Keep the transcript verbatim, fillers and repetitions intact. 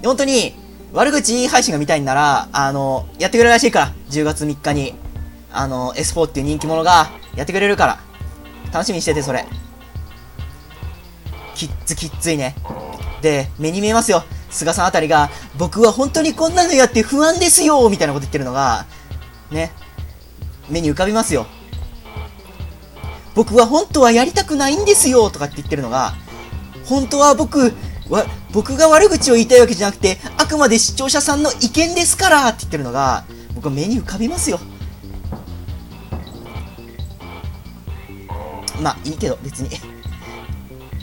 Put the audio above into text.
本当に、悪口配信が見たいんなら、あの、やってくれるらしいから。じゅうがつみっかに。あの、エスフォー っていう人気者が、やってくれるから。楽しみにしてて、それ。きっつきっついね。で、目に見えますよ。菅さんあたりが、僕は本当にこんなのやって不安ですよみたいなこと言ってるのが、ね。目に浮かびますよ。僕は本当はやりたくないんですよとかって言ってるのが、本当は僕、わ、僕が悪口を言いたいわけじゃなくて、あくまで視聴者さんの意見ですからって言ってるのが、僕は目に浮かびますよ。まあ、いいけど、別に。